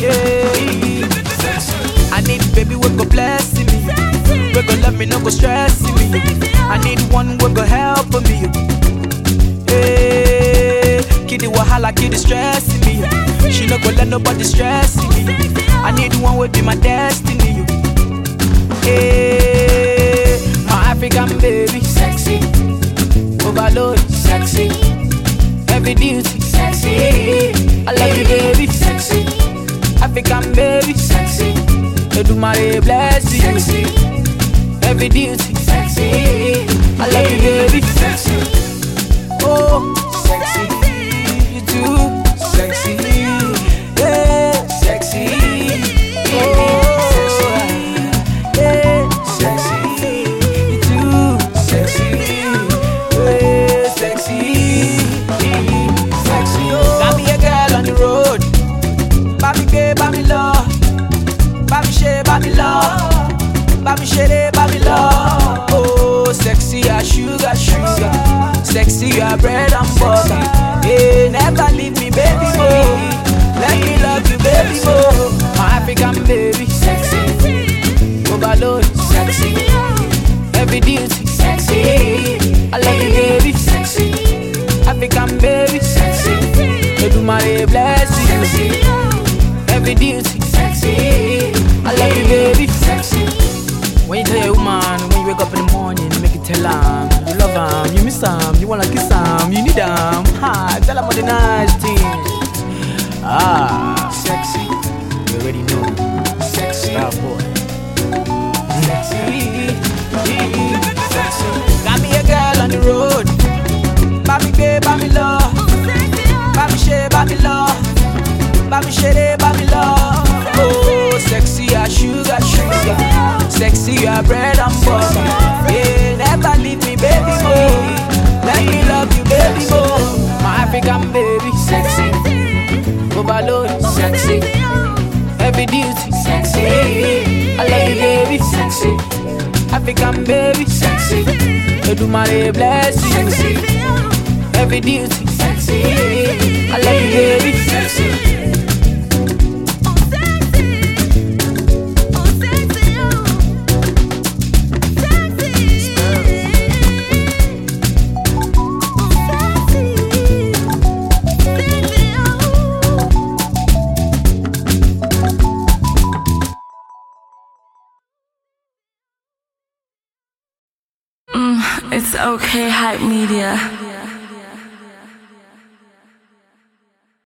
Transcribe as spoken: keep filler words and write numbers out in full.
Yeah. I need baby we go bless me, we go love me, no go stress me. I need one we go help me. Hey, kid the wahala, kid the stress me. She no go let nobody stress me. I need one will be my destiny. Hey, my African baby, sexy, overload, sexy, heavy duty, sexy. I love you, baby, sexy, African baby, sexy. Edumare bless you, sexy, heavy duty, sexy. I love you, baby, sexy. Oh, sexy, you too, sexy, yeah, sexy. Oh, yeah, sexy, you too, sexy, yeah, sexy, sexy. Oh, got me a girl on the road, baby, baby, baby, love. Baby share, baby love, baby share, baby love. Oh, sexy as sugar, sugar, sexy as bread and butter. Hey, never leave me, baby boy. Let me love you, baby boy. My African baby, sexy, overload, sexy, heavy duty, sexy. I love you, baby, sexy, African baby, sexy. Edumare bless you, heavy duty, sexy. I love you, baby, sexy. When you tell your woman, when you wake up in the morning, make it tell her you love her, you miss her, you wanna kiss her, you need her. Ha, tell her all the nice things. Ah, sexy, you already know. Sexy, star boy. Sexy, sexy. Got me a girl on the road. Baby, baby, baby, love. Baby, share, baby, love. Baby, share, baby, love. Oh, sexy as sugar, sugar, sexy as bread and butter. Yeah, never leave me, baby boy. Let me love you, baby boy. My African baby, sexy, overload, sexy, heavy duty, sexy. I love you, baby, sexy, African baby, sexy. Edumare bless you, sexy, heavy duty, sexy. I love you, baby, sexy. It's okay, Hype Media.